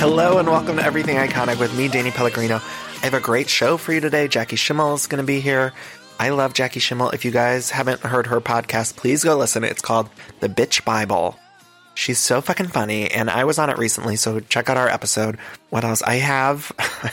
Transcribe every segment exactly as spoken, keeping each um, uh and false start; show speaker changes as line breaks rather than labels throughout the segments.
Hello and welcome to Everything Iconic with me, Danny Pellegrino. I have a great show for you today. Jackie Schimmel is going to be here. I love Jackie Schimmel. If you guys haven't heard her podcast, please go listen. It's called The Bitch Bible. She's so fucking funny, and I was on it recently, so check out our episode. What else? I have...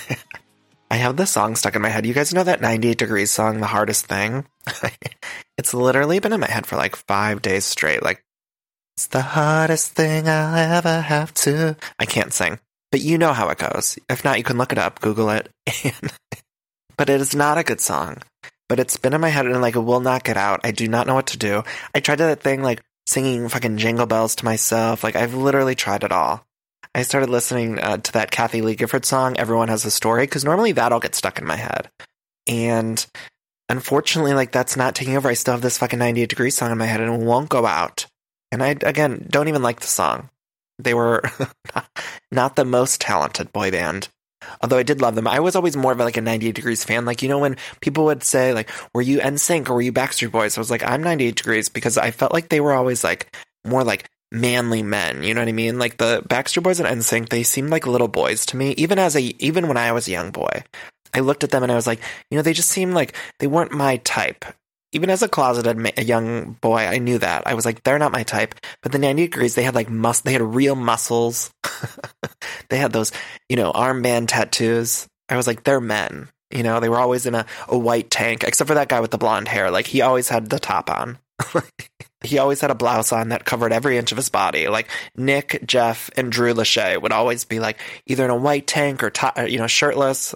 I have this song stuck in my head. You guys know that ninety-eight Degrees song, The Hardest Thing? It's literally been in my head for like five days straight. Like, it's the hardest thing I'll ever have to... I can't sing. But you know how it goes. If not, you can look it up, Google it. But it is not a good song. But it's been in my head and like it will not get out. I do not know what to do. I tried that thing like singing fucking Jingle Bells to myself. Like I've literally tried it all. I started listening uh, to that Kathy Lee Gifford song, Everyone Has a Story, because normally that'll get stuck in my head. And unfortunately, like that's not taking over. I still have this fucking ninety-eight Degrees song in my head and it won't go out. And I, again, don't even like the song. They were not the most talented boy band. Although I did love them. I was always more of like a ninety-eight Degrees fan. Like, you know, when people would say like, were you N Sync or were you Backstreet Boys? I was like, I'm ninety-eight Degrees because I felt like they were always like more like manly men. You know what I mean? Like the Backstreet Boys and N Sync, they seemed like little boys to me. Even as a, even when I was a young boy, I looked at them and I was like, you know, they just seemed like they weren't my type. Even as a closeted ma- a young boy, I knew that. I was like, they're not my type. But the ninety-eight Degrees, they had like mus- they had real muscles. They had those, you know, armband tattoos. I was like, they're men. You know, they were always in a, a white tank, except for that guy with the blonde hair. Like, he always had the top on. He always had a blouse on that covered every inch of his body. Like, Nick, Jeff, and Drew Lachey would always be like either in a white tank or, to- you know, shirtless.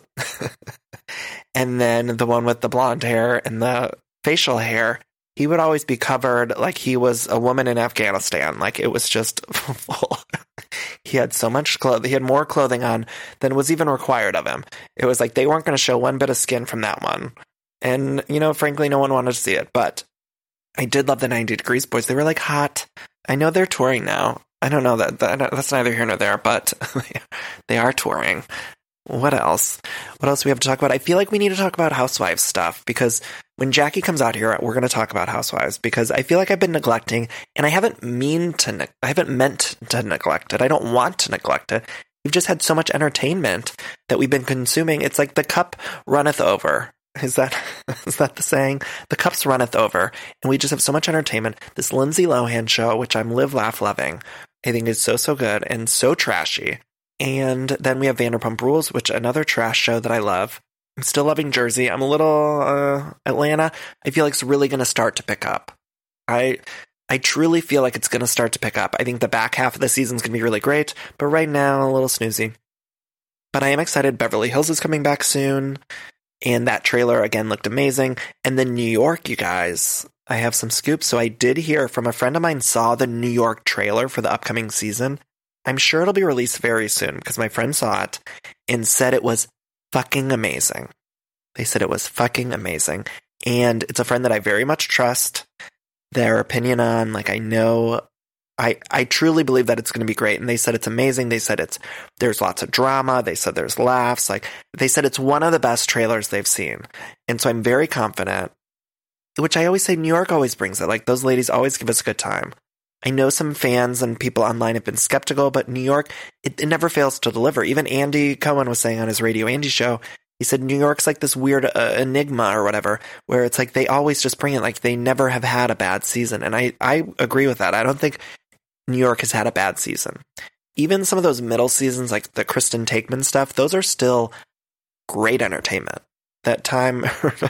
And then the one with the blonde hair and the facial hair, he would always be covered like he was a woman in Afghanistan. Like it was just full. He had so much clothing. He had more clothing on than was even required of him. It was like they weren't going to show one bit of skin from that one. And, you know, frankly, no one wanted to see it. But I did love the ninety Degrees boys. They were like hot. I know they're touring now. I don't know that, that that's neither here nor there, but they are touring. What else? What else do we have to talk about? I feel like we need to talk about Housewives stuff because when Jackie comes out here, we're going to talk about Housewives because I feel like I've been neglecting and I haven't mean to, ne- I haven't meant to neglect it. I don't want to neglect it. We've just had so much entertainment that we've been consuming. It's like the cup runneth over. Is that, is that the saying? The cups runneth over. And we just have so much entertainment. This Lindsay Lohan show, which I'm live, laugh, loving, I think is so, so good and so trashy. And then we have Vanderpump Rules, which another trash show that I love. I'm still loving Jersey. I'm a little uh, Atlanta. I feel like it's really going to start to pick up. I I truly feel like it's going to start to pick up. I think the back half of the season is going to be really great, but right now a little snoozy. But I am excited. Beverly Hills is coming back soon, and that trailer again looked amazing. And then New York, you guys, I have some scoops. So I did hear from a friend of mine saw the New York trailer for the upcoming season. I'm sure it'll be released very soon because my friend saw it and said it was fucking amazing. They said it was fucking amazing. And it's a friend that I very much trust their opinion on. Like, I know, I, I truly believe that it's going to be great. And they said it's amazing. They said it's, there's lots of drama. They said there's laughs. Like, they said it's one of the best trailers they've seen. And so I'm very confident, which I always say New York always brings it. Like, those ladies always give us a good time. I know some fans and people online have been skeptical, but New York, it, it never fails to deliver. Even Andy Cohen was saying on his Radio Andy show, he said New York's like this weird uh, enigma or whatever, where it's like they always just bring it, like they never have had a bad season. And I, I agree with that. I don't think New York has had a bad season. Even some of those middle seasons, like the Kristen Takeman stuff, those are still great entertainment. That time,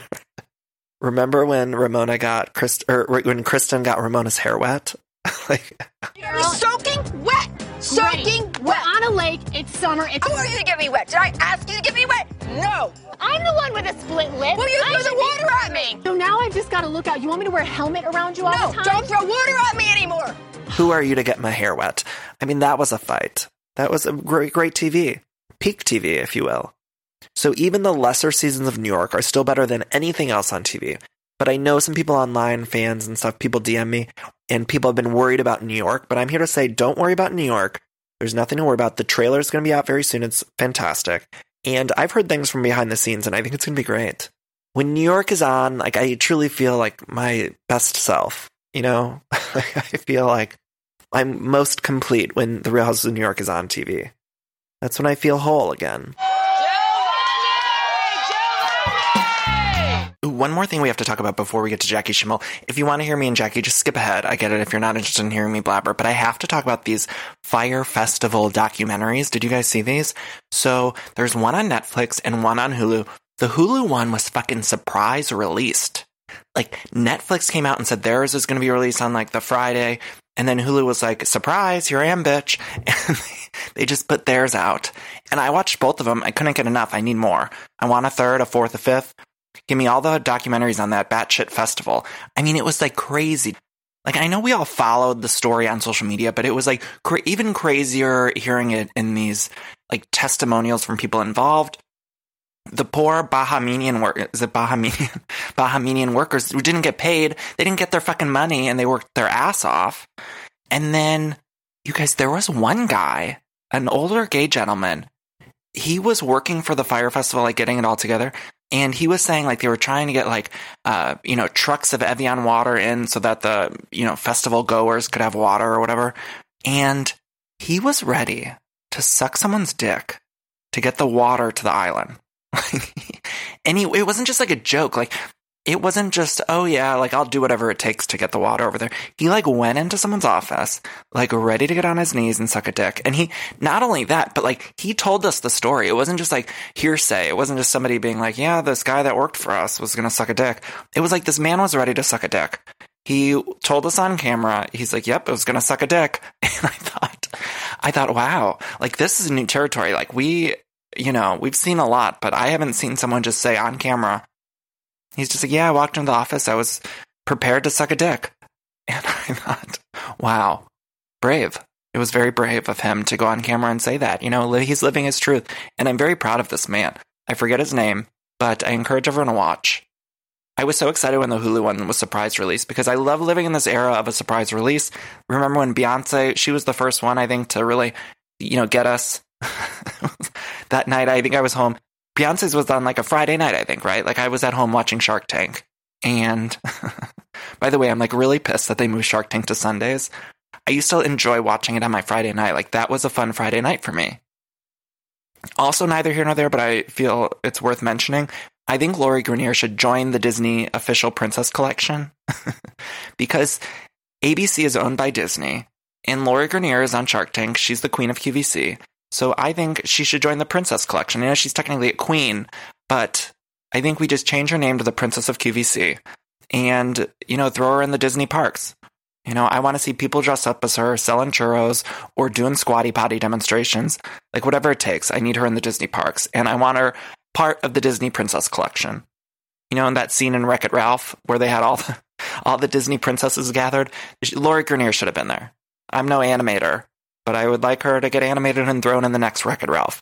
remember when Ramona got, Christ, or when Kristen got Ramona's hair wet? Like,
you're soaking wet. Soaking
Great.
wet.
We're on a lake. It's summer. It's
I want you to get me wet. Did I ask you to get me wet? No.
I'm the one with a split lip.
Well, you
I
threw the
should
water
be...
at me.
So now I've just got to look out. You want me to wear a helmet around you all
No,
the time?
don't throw water at me anymore.
Who are you to get my hair wet? I mean, that was a fight. That was a great, great T V. Peak T V, if you will. So even the lesser seasons of New York are still better than anything else on T V. But I know some people online, fans and stuff, people D M me, and people have been worried about New York. But I'm here to say, don't worry about New York. There's nothing to worry about. The trailer is going to be out very soon. It's fantastic. And I've heard things from behind the scenes, and I think it's going to be great. When New York is on, like, I truly feel like my best self, you know? I feel like I'm most complete when The Real Houses of New York is on T V. That's when I feel whole again. Ooh, one more thing we have to talk about before we get to Jackie Schimmel. If you want to hear me and Jackie, just skip ahead. I get it if you're not interested in hearing me blabber. But I have to talk about these Fyre Festival documentaries. Did you guys see these? So there's one on Netflix and one on Hulu. The Hulu one was fucking surprise released. Like, Netflix came out and said theirs is going to be released on, like, the Friday. And then Hulu was like, surprise, here I am, bitch. And they, they just put theirs out. And I watched both of them. I couldn't get enough. I need more. I want a third, a fourth, a fifth. Give me all the documentaries on that batshit festival. I mean, it was, like, crazy. Like, I know we all followed the story on social media, but it was, like, cra- even crazier hearing it in these, like, testimonials from people involved. The poor Bahamian work is it Bahamian Bahamian workers who didn't get paid. They didn't get their fucking money and they worked their ass off. And then, you guys, there was one guy, an older gay gentleman. He was working for the Fyre Festival, like getting it all together. And he was saying like they were trying to get like, uh, you know, trucks of Evian water in so that the, you know, festival goers could have water or whatever. And he was ready to suck someone's dick to get the water to the island. And he, it wasn't just like a joke. Like, it wasn't just, oh yeah, like I'll do whatever it takes to get the water over there. He like went into someone's office, like ready to get on his knees and suck a dick. And he, not only that, but like he told us the story. It wasn't just like hearsay. It wasn't just somebody being like, yeah, this guy that worked for us was going to suck a dick. It was like this man was ready to suck a dick. He told us on camera, he's like, yep, it was going to suck a dick. And I thought, I thought, wow, like this is new territory. Like we, you know, we've seen a lot, but I haven't seen someone just say on camera, he's just like, yeah, I walked into the office, I was prepared to suck a dick. And I thought, wow, brave. It was very brave of him to go on camera and say that. You know, he's living his truth. And I'm very proud of this man. I forget his name, but I encourage everyone to watch. I was so excited when the Hulu one was surprise release because I love living in this era of a surprise release. Remember when Beyonce, she was the first one, I think, to really, you know, get us. That night, I think I was home. Beyonce's was on like a Friday night, I think, right? Like I was at home watching Shark Tank. And by the way, I'm like really pissed that they moved Shark Tank to Sundays. I used to enjoy watching it on my Friday night. Like that was a fun Friday night for me. Also, neither here nor there, but I feel it's worth mentioning. I think Lori Greiner should join the Disney official princess collection because A B C is owned by Disney and Lori Greiner is on Shark Tank. She's the queen of Q V C. So I think she should join the princess collection. I know she's technically a queen, but I think we just change her name to the princess of Q V C and, you know, throw her in the Disney parks. You know, I want to see people dress up as her, selling churros or doing squatty potty demonstrations, like whatever it takes. I need her in the Disney parks and I want her part of the Disney princess collection. You know, in that scene in Wreck-It Ralph where they had all the, all the Disney princesses gathered, Lori Greiner should have been there. I'm no animator, but I would like her to get animated and thrown in the next Wreck-It Ralph.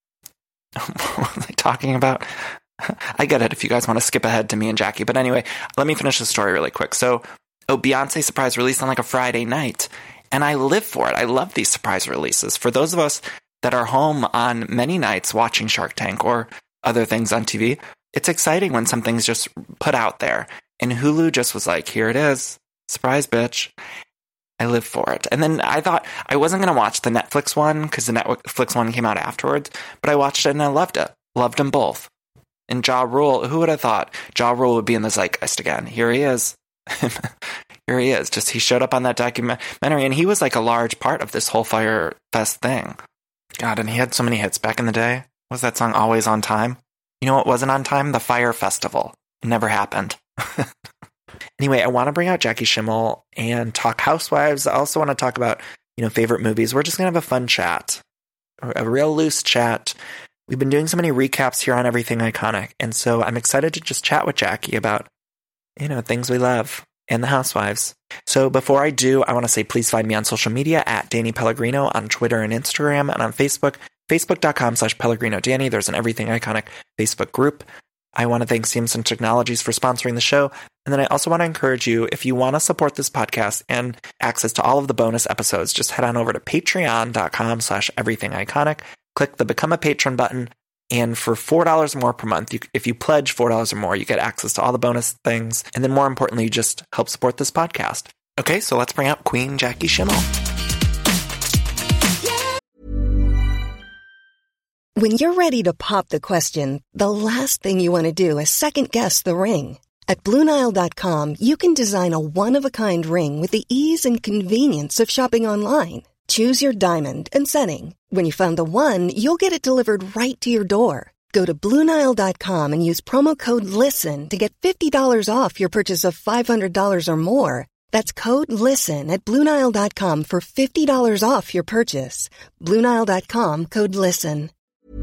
What was I talking about? I get it if you guys want to skip ahead to me and Jackie. But anyway, let me finish the story really quick. So, oh, Beyonce surprise release on like a Friday night. And I live for it. I love these surprise releases. For those of us that are home on many nights watching Shark Tank or other things on T V, it's exciting when something's just put out there. And Hulu just was like, here it is. Surprise, bitch. I live for it. And then I thought I wasn't going to watch the Netflix one because the Netflix one came out afterwards, but I watched it and I loved it. Loved them both. And Ja Rule, who would have thought Ja Rule would be in the zeitgeist again? Here he is. Here he is. Just he showed up on that documentary and he was like a large part of this whole Fyre Fest thing. God, and he had so many hits back in the day. What was that song Always on Time? You know what wasn't on time? The Fyre Festival. It never happened. Anyway, I want to bring out Jackie Schimmel and talk Housewives. I also want to talk about, you know, favorite movies. We're just going to have a fun chat, a real loose chat. We've been doing so many recaps here on Everything Iconic. And so I'm excited to just chat with Jackie about, you know, things we love and the Housewives. So before I do, I want to say please find me on social media at Danny Pellegrino on Twitter and Instagram and on Facebook, facebook.com slash Pellegrino Danny. There's an Everything Iconic Facebook group. I want to thank Seamson Technologies for sponsoring the show. And then I also want to encourage you, if you want to support this podcast and access to all of the bonus episodes, just head on over to patreon.com slash everything iconic. Click the Become a Patron button. And for four dollars more per month, you, if you pledge four dollars or more, you get access to all the bonus things. And then more importantly, you just help support this podcast. Okay, so let's bring out Queen Jackie Schimmel.
When you're ready to pop the question, the last thing you want to do is second-guess the ring. At Blue Nile dot com, you can design a one-of-a-kind ring with the ease and convenience of shopping online. Choose your diamond and setting. When you find the one, you'll get it delivered right to your door. Go to Blue Nile dot com and use promo code LISTEN to get fifty dollars off your purchase of five hundred dollars or more. That's code LISTEN at Blue Nile dot com for fifty dollars off your purchase. Blue Nile dot com, code LISTEN.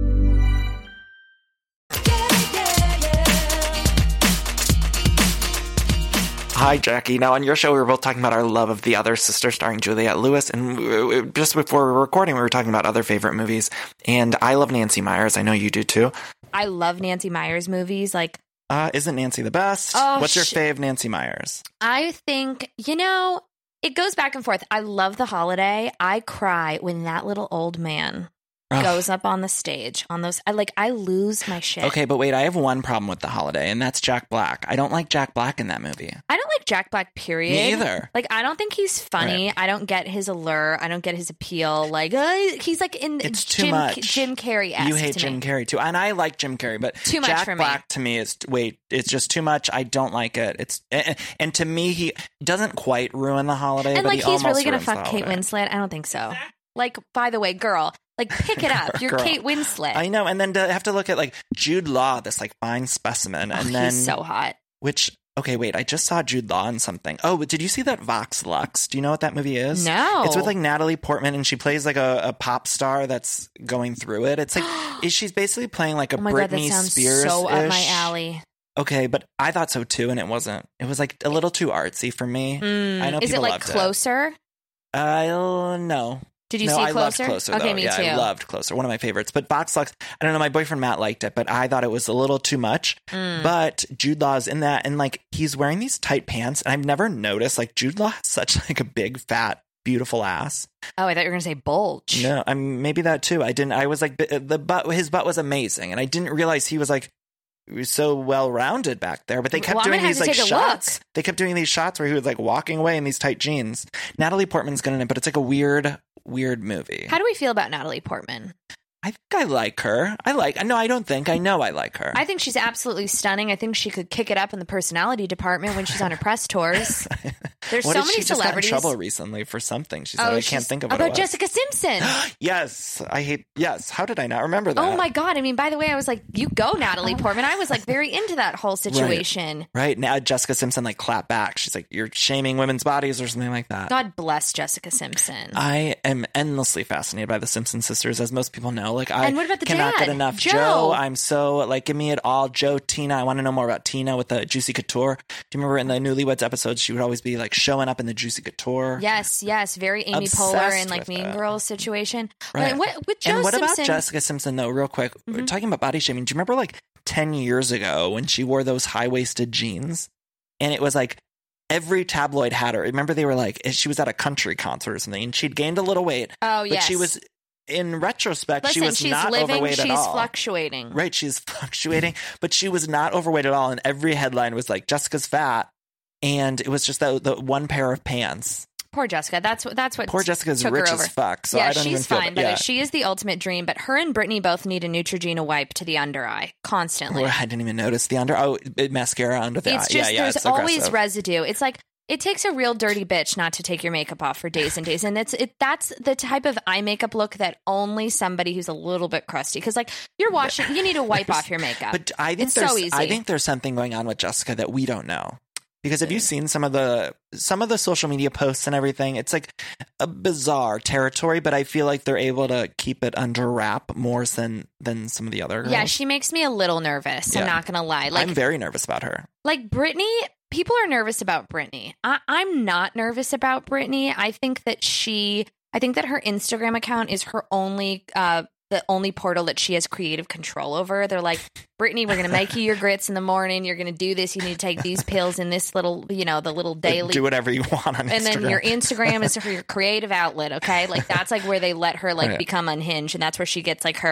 Hi, Jackie. Now, on your show, we were both talking about our love of The Other Sister starring Juliette Lewis. And just before we were recording, we were talking about other favorite movies. And I love Nancy Meyers. I know you do, too.
I love Nancy Meyers movies. Like,
uh, isn't Nancy the best?
Oh,
What's your
sh-
fave Nancy Meyers?
I think, you know, it goes back and forth. I love The Holiday. I cry when that little old man
Ugh.
goes up on the stage on those. I like, I lose my shit.
Okay, but wait, I have one problem with The Holiday, and that's Jack Black. I don't like Jack Black in that movie.
I don't like Jack Black, period.
Me either.
Like, I don't think he's funny.
Right.
I don't get his allure. I don't get his appeal. Like, uh, he's like in
It's too
Jim,
much.
Jim Carrey-esque
You hate
to
Jim
me.
Carrey, too. And I like Jim Carrey, but
Too much
Jack
for me.
Black to me is, wait, it's just too much. I don't like it. It's And, and to me, he doesn't quite ruin The Holiday,
And
but
like,
he
he's really
almost
gonna
ruins The
fuck Kate
Holiday.
Winslet? I don't think so. Like, by the way, girl, like, pick it up. You're
Girl.
Kate Winslet.
I know, and then to have to look at like Jude Law, this like fine specimen,
Oh,
and then
he's so hot.
which okay, wait, I just saw Jude Law in something. Oh, but did you see that Vox Lux? Do you know what that movie is?
No.
It's with like Natalie Portman, and she plays like a, a pop star that's going through it. It's like is she's basically playing like a
Oh my
Britney
god, that sounds
Spears.
so up my alley.
Okay, but I thought so too, and it wasn't. It was like a little too artsy for me.
Mm,
I know
is
people
it like
loved
Closer?
it. Uh, no.
Did you
no,
see
I
Closer?
loved Closer.
Okay,
though.
me
yeah,
too.
I loved Closer. One of my favorites. But Vox Lux, I don't know. My boyfriend Matt liked it, but I thought it was a little too much.
Mm.
But Jude Law's in that, and like he's wearing these tight pants, and I've never noticed like Jude Law has such like a big, fat, beautiful ass.
Oh, I thought you were gonna say bulge.
No, I mean, maybe that too. I didn't. I was like the butt. His butt was amazing, and I didn't realize he was like. He was so well rounded back there, but they kept
Well, I'm
doing
gonna
these
have
like
to take a
shots.
look.
They kept doing these shots where he was like walking away in these tight jeans. Natalie Portman's good in it, but it's like a weird, weird movie.
How do we feel about Natalie Portman?
I think I like her. I like. No, I don't think. I know I like her.
I think she's absolutely stunning. I think she could kick it up in the personality department when she's on her press tours. There's
what
so
did
many
she just got in
celebrities.
trouble recently for something? She said,
Oh,
I can't
she's-
think of what
about
it was.
Jessica Simpson.
Yes, I hate. Yes, how did I not remember that?
Oh my god! I mean, by the way, I was like, "You go, Natalie Portman." I was like very into that whole situation.
Right now, Jessica Simpson like clapped back. She's like, "You're shaming women's bodies" or something like that.
God bless Jessica Simpson.
I am endlessly fascinated by the Simpson sisters, as most people know. Like, I
And what about the
cannot
dad?
get enough
Joe.
Joe. I'm so like, give me it all. Joe, Tina. I want to know more about Tina with the Juicy Couture. Do you remember in the Newlyweds episodes, she would always be like showing up in the Juicy Couture?
Yes, yes, very Amy
Obsessed
Poehler and like
with
Mean
it.
Girls situation.
Right.
And what, with Joe
and what
Simpson,
about Jessica Simpson, though, real quick?
Mm-hmm.
Talking about body shaming, do you remember like ten years ago when she wore those high waisted jeans? And it was like every tabloid had her. Remember, they were like, she was at a country concert or something, and she'd gained a little weight.
Oh,
but
yes.
she was, in retrospect,
Listen,
she was
she's
not
living,
overweight
she's
at all.
fluctuating.
Right, she's fluctuating, but she was not overweight at all. And every headline was like, Jessica's fat. And it was just the, the one pair of pants.
Poor Jessica. That's what. That's what.
Poor Jessica's
took
rich
her over.
as fuck. So
yeah,
I don't
she's
even feel
fine.
bad.
By the
Yeah.
way, she is the ultimate dream. But her and Britney both need a Neutrogena wipe to the under eye constantly.
I didn't even notice the under. Oh, mascara under the
It's
eye.
just
yeah, yeah,
there's
it's
always
aggressive.
residue. It's like it takes a real dirty bitch not to take your makeup off for days and days, and it's it. That's the type of eye makeup look that only somebody who's a little bit crusty. Because like you're washing, you need to wipe off your makeup.
But I think
it's
there's,
so easy.
I think there's something going on with Jessica that we don't know. Because have you seen some of the some of the social media posts and everything? It's like a bizarre territory, but I feel like they're able to keep it under wrap more than than some of the other girls.
Yeah, she makes me a little nervous.
Yeah.
I'm not gonna lie. Like
I'm very nervous about her.
like Britney, people are nervous about Britney. I, I'm not nervous about Britney. I think that she, I think that her Instagram account is her only, uh, the only portal that she has creative control over. They're like, Britney, we're going to make you your grits in the morning. You're going to do this. You need to take these pills in this little, you know, the little daily.
Do whatever you want on Instagram.
And then your Instagram is for your creative outlet. Okay. Like that's like where they let her like
Right.
become unhinged. And that's where she gets like her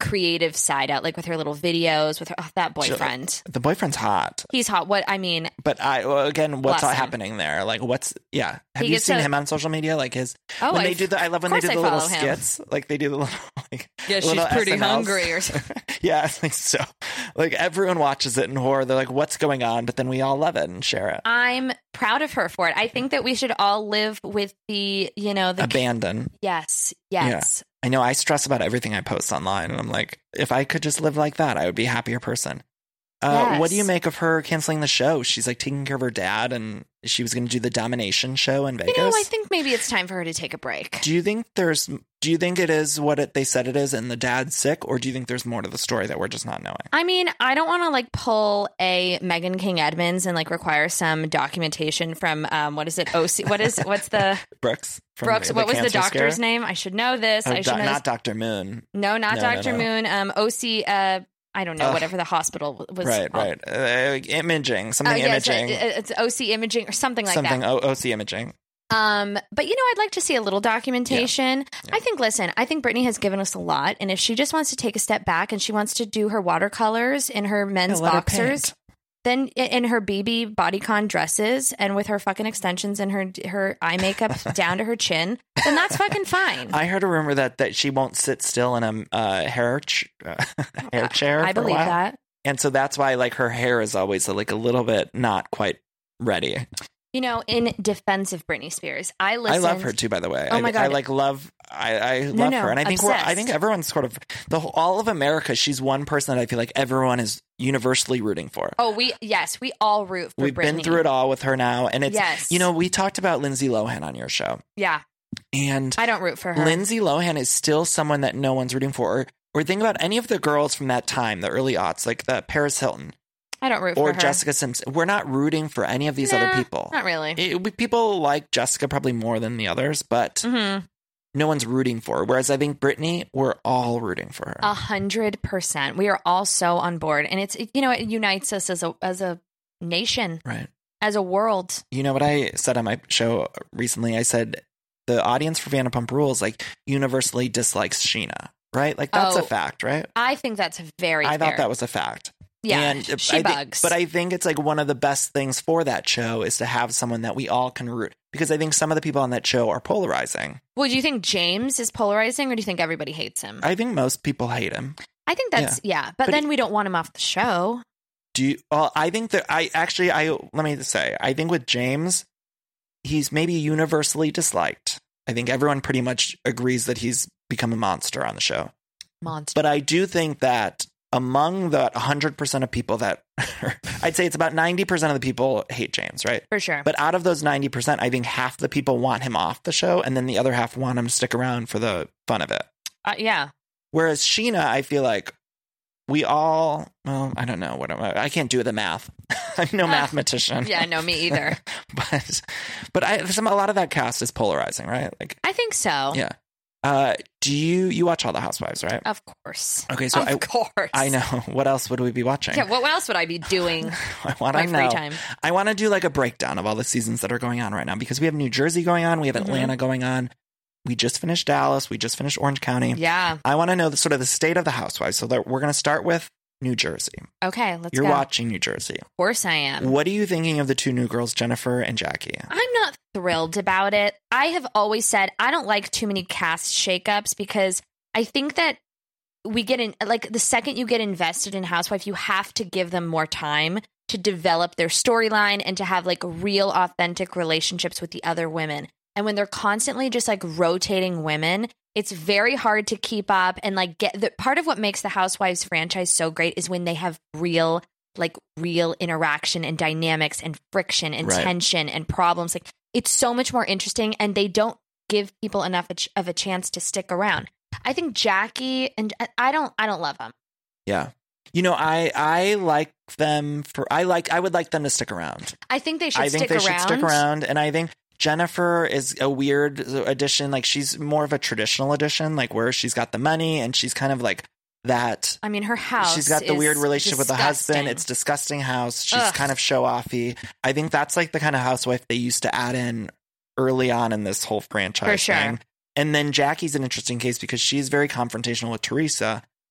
creative side out, like with her little videos with her, oh, that boyfriend.
The boyfriend's hot.
He's hot. What I mean,
but I well, again, what's all
Bless him.
happening there? Like, what's yeah? Have
He
you
gets
seen
to-
him on social media? Like his
Oh,
when they
I've-
do the I love when they
of
do
course
the
I
little
follow him.
skits. Like they do the little like
Yeah, she's
little
pretty
S N Ls.
hungry or something.
Yeah, I think so. Like everyone watches it in horror. They're like, "What's going on?" But then we all love it and share it.
I'm proud of her for it. I think that we should all live with the, you know, the
Abandon.
yes, yes.
I know I stress about everything I post online, and I'm like, if I could just live like that, I would be a happier person. Uh,
Yes.
What do you make of her canceling the show? She's like taking care of her dad, and she was going to do the domination show in Vegas.
You know, I think maybe it's time for her to take a break.
Do you think there's? Do you think it is what it, they said it is, and the dad's sick, or do you think there's more to the story that we're just not knowing?
I mean, I don't want to like pull a Megan King Edmonds and like require some documentation from um, what is it? O C. What is what's the
Brooks. From
Brooks?
the,
what was the
cancer
doctor's
scare?
name? I should know this.
Oh,
I should
doc-
know
not
this.
Doctor Moon.
No, not
No, no,
Doctor
no.
Moon. Um, O C. Uh, I don't know.
Ugh.
Whatever the hospital was.
Right,
called.
right. Uh, imaging, something
Oh, yeah, it's,
imaging,
it's O C imaging or something like
something
that.
O- OC imaging.
Um, but you know, I'd like to see a little documentation.
Yeah.
I think, listen, I think Britney has given us a lot, and if she just wants to take a step back and she wants to do her watercolors in her men's
Yeah, let her
boxers,
paint.
then in her B B bodycon dresses and with her fucking extensions and her her eye makeup down to her chin, then that's fucking fine.
I heard a rumor that, that she won't sit still in a uh, hair ch- uh, hair chair.
I
for a
believe
while.
that.
And so that's why like her hair is always like a little bit not quite ready.
You know, in defense of Britney Spears, I listened.
I love her too, by the way.
Oh
I,
my God.
I like love. I, I
No,
love
no,
her, and I think we're. I
obsessed.
think everyone's sort of the whole, all of America. She's one person that I feel like everyone is universally rooting for.
Oh, we yes, we all root for
We've
Britney.
been through it all with her now, and it's
Yes.
you know we talked about Lindsay Lohan on your show,
Yeah,
and
I don't root for her.
Lindsay Lohan is still someone that no one's rooting for. Or, or think about any of the girls from that time, the early aughts, like the Paris Hilton
I don't root
or
for her.
Jessica Simpson. We're not rooting for any of these
Nah,
other people.
Not really.
It- we- people like Jessica probably more than the others, but
Mm-hmm.
no one's rooting for her. Whereas I think Britney, we're all rooting for her.
A hundred percent. We are all so on board, and it's you know it unites us as a as a nation,
Right.
as a world.
You know what I said on my show recently? I said the audience for Vanderpump Rules like universally dislikes Sheena, right? Like that's
Oh,
a fact, right?
I think that's very.
I
fair.
thought that was a fact.
yeah.
And
she
I thi-
bugs,
but I think it's like one of the best things for that show is to have someone that we all can root, because I think some of the people on that show are polarizing.
well, do you think James is polarizing, or do you think everybody hates him? I,
I think most people hate him.
think that's yeah, but,
But
then
he-
we don't want him off the show.
Do you? Well, I think that I actually I let me say I think with James, he's maybe universally disliked. I think everyone pretty much agrees that he's become a monster on the show.
Monster.
But I do think that among the one hundred percent of people that I'd say it's about ninety percent of the people hate James, right?
For sure.
But out of those ninety percent, I think half the people want him off the show, and then the other half want him to stick around for the fun of it.
Uh, yeah.
Whereas Sheena, I feel like we all, well, I don't know what I'm, I can't do the math. I'm no mathematician.
Yeah, no, me either.
but but I, some, a lot of that cast is polarizing, right? Like,
I think so.
yeah. Uh, do you you watch all the Housewives, right?
Of course.
Okay, so
of
I,
course.
I know. What else would we be watching?
Yeah, what else would I be doing?
I want
my
to
free
know.
time.
I want to do like a breakdown of all the seasons that are going on right now, because we have New Jersey going on, we have
Mhm.
Atlanta going on, we just finished Dallas, we just finished Orange County.
Yeah.
I want to know the sort of the state of the Housewives. So that we're going to start with New Jersey.
Okay, let's
You're
go.
watching New Jersey.
Of course I am.
What are you thinking of the two new girls, Jennifer and Jackie?
I'm not thrilled about it. I have always said I don't like too many cast shakeups because I think that we get in, like, the second you get invested in Housewife, you have to give them more time to develop their storyline and to have like real, authentic relationships with the other women. And when they're constantly just like rotating women, it's very hard to keep up and like get the part of what makes the Housewives franchise so great is when they have real, like real interaction and dynamics and friction and
Right.
tension and problems. Like it's so much more interesting, and they don't give people enough of ch- of a chance to stick around. I think Jackie and I don't, I don't love them.
Yeah. You know, I I like them for I like I would like them to stick around.
I think they should
I think
stick
they
around.
should stick around, and I think Jennifer is a weird addition. Like she's more of a traditional addition, like where she's got the money and she's kind of like that.
I mean, her house.
She's got the
is
weird relationship with the husband.
disgusting.
It's disgusting house. She's
Ugh.
kind of show offy. I think that's like the kind of housewife they used to add in early on in this whole franchise
For sure.
thing. And then Jackie's an interesting case because she's very confrontational with Teresa.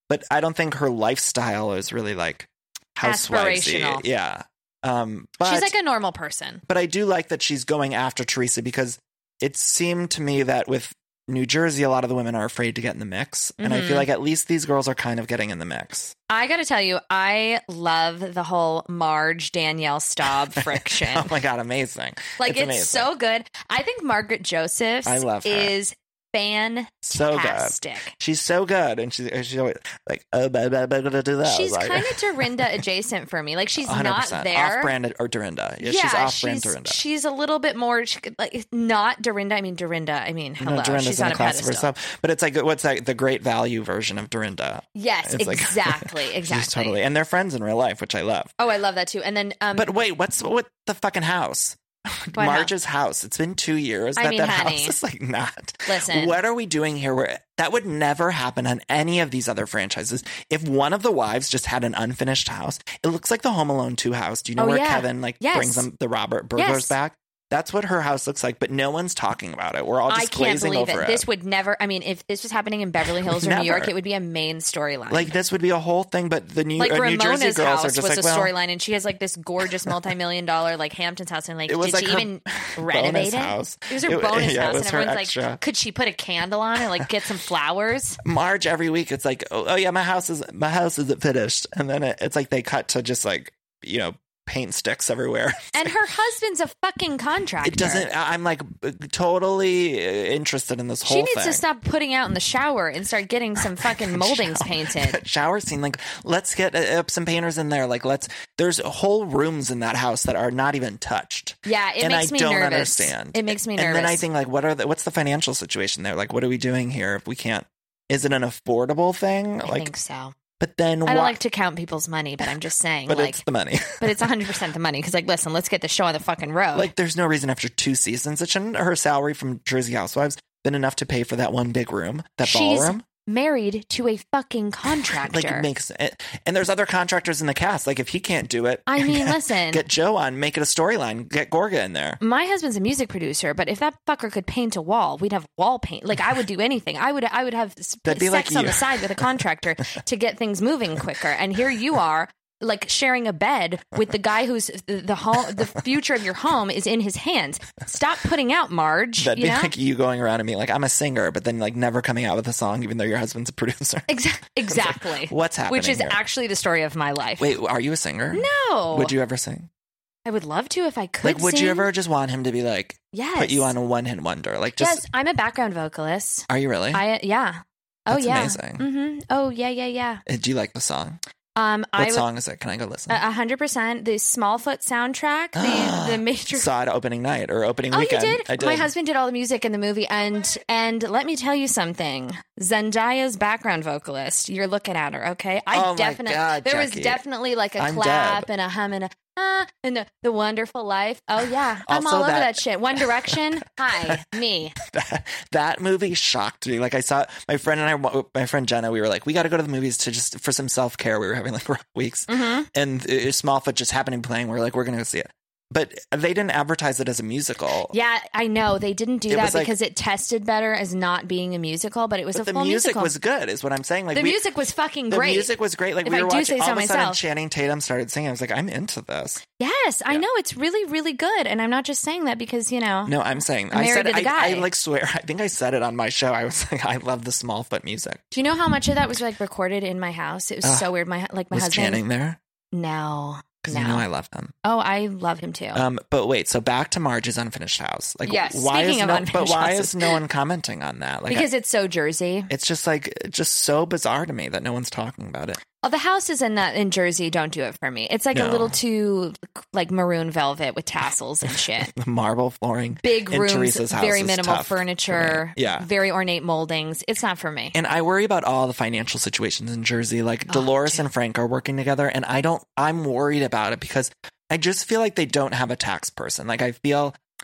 but I don't think her lifestyle is really like housewifey.
Aspirational.
Yeah. Um, but,
She's like a normal person.
but I do like that she's going after Teresa because it seemed to me that with New Jersey, a lot of the women are afraid to get in the mix. And I feel like at least these girls are kind of getting in the mix.
I got to tell you, I love the whole Marge Danielle Staub friction.
Oh my God, amazing.
Like, it's,
amazing.
so good. I think Margaret Josephs
I love her.
is fantastic.
So good. She's so good. And she's, she's always like, oh, blah, blah, blah, blah, do that.
She's
like,
kind of Dorinda adjacent for me. Like, she's
one hundred
not
percent.
there.
Off-brand or Dorinda. Yeah,
Yeah,
she's off-brand
she's,
Dorinda.
she's a little bit more, she could, like, not Dorinda. I mean, Dorinda. I mean, hello.
No, Dorinda's
she's
in
on
a
a
class of
pedestal.
herself. But it's like, what's that? The great value version of Dorinda.
Yes,
It's like-
exactly.
She's
exactly.
totally. And they're friends in real life, which I love.
Oh, I love that too. And then, um,
But wait, what's with the fucking house?
What
Marge's house. It's been two years
I
that
mean,
that
honey,
house is like not.
listen.
What are we doing here? Where that would never happen on any of these other franchises. If one of the wives just had an unfinished house, it looks like the Home Alone two house. Do you know
Oh,
where
yeah.
Kevin like
Yes.
brings them the Robert burglars
Yes.
back? That's what her house looks like, but no one's talking about it. We're all just
I can't
glazing
believe
over
it.
it.
This would never, I mean, if this was happening in Beverly Hills or New York,
Never.
it would be a main storyline.
Like this would be a whole thing, but the New,
Like
uh, New Jersey
Ramona's
girls
house
are just
was
like,
a
well,
storyline, and she has like this gorgeous multi-million dollar like Hamptons house, and like,
It was
did
like
she
her
even renovate
bonus
it?
house.
It was her
It-
bonus
yeah, it
house,
was
and
her
everyone's
extra.
like, could she put a candle on it, like get some flowers?
Marge every week. It's like, oh, oh yeah, my house is my house isn't finished, and then it, it's like they cut to just like you know paint sticks everywhere.
And her husband's a fucking contractor.
It doesn't. I- I'm like totally interested in this whole
She needs
thing.
to stop putting out in the shower and start getting some fucking moldings
Shower-
painted.
Shower scene, like let's get uh, some painters in there. Like let's. There's whole rooms in that house that are not even touched.
Yeah, it
and
makes
I
me
don't
nervous.
understand.
It makes me
And
nervous.
then I think like, what are the, what's the financial situation there? Like, what are we doing here if we can't? Is it an affordable thing?
I
like,
think so.
but then
I
why?
don't like to count people's money, but I'm just saying,
but
like,
it's the money.
but it's one hundred percent the money. Because, like, listen, let's get the show on the fucking road.
Like, there's no reason after two seasons. It shouldn't her salary from Jersey Housewives been enough to pay for that one big room, that
She's
ballroom?
married to a fucking contractor.
Like, it makes it. And there's other contractors in the cast. Like, if he can't do it,
I mean, listen.
get Joe on, make it a storyline, get Gorga in there.
My husband's a music producer, but if that fucker could paint a wall, we'd have wall paint. Like, I would do anything. I would I would have s-
That'd be
sex
like
on
you.
the side with a contractor to get things moving quicker. And here you are, like sharing a bed with the guy who's the, the home, the future of your home is in his hands. Stop putting out, Marge.
That'd
you
be
know?
like you going around and being like, I'm a singer, but then like never coming out with a song, even though your husband's a producer.
Exa- exactly.
What's happening
Which is
here?
actually the story of my life.
Wait, are you a singer?
No.
Would you ever sing?
I would love to if I could.
Like, would
sing.
you ever just want him to be like,
Yes.
put you on a one hit wonder? Like, just,
Yes, I'm a background vocalist.
are you really?
I yeah. Oh
That's
yeah.
amazing.
hmm Oh yeah, yeah, yeah.
Uh, Do you like the song?
Um,
What
I would,
song is it? Can I go listen?
A hundred percent. The Smallfoot soundtrack, the the major.
Saw it opening night or opening
Oh,
weekend.
you did?
I did.
My husband did all the music in the movie, and and let me tell you something. Zendaya's background vocalist. You're looking at her, okay? I
Oh my
definitely
God,
there was
Jackie.
definitely like a
I'm
clap
dead.
and a hum and a ah and the, the Wonderful Life. Oh yeah, I'm
Also
all over
that-
that shit. One Direction. Hi, me.
that, that movie shocked me. Like I saw my friend and I, my friend Jenna, we were like, we got to go to the movies to just for some self care. We were having like rough weeks,
Mm-hmm.
and uh, Smallfoot just happened to be playing. We are like, we're gonna go see it, but they didn't advertise it as a musical.
Yeah, I know they didn't do
It
that
was like-
because it tested better as not being a musical, but it was
But
a
the
full
music
musical.
was good, is what I'm saying. Like
the
we,
music was fucking
the
great.
music was great. Like
If
we
I
were
do
watching.
say
All
so
of a sudden,
myself.
Channing Tatum started singing. I was like, I'm into this.
Yes, I
Yeah.
know it's really, really good, and I'm not just saying that because you know.
No, I'm saying
I'm
I
married
said
to the
I,
guy.
I like swear. I think I said it on my show. I was like, I love the Smallfoot music.
Do you know how much of that was like recorded in my house? It was
Ugh.
so weird. My like my
Was
husband.
Channing there?
No,
Because
no.
you know I love him.
Oh, I love him too.
Um, but wait, so back to Marge's unfinished house. Like,
Yes,
why
speaking
is
of
no,
unfinished
but why
houses.
is no one commenting on that? Like,
because
I-
it's so Jersey.
it's just like just so bizarre to me that no one's talking about it.
Oh, the houses in that in Jersey don't do it for me. It's like a
No.
little too like maroon velvet with tassels and shit.
The marble flooring,
Big
in
rooms,
Teresa's house
very
is
minimal
tough for me.
furniture,
Yeah.
very ornate moldings. It's not for me.
And I worry about all the financial situations in Jersey. Like Dolores and Frank are working together, and I don't. I'm worried about it because I just feel like they don't have a tax person. Like I feel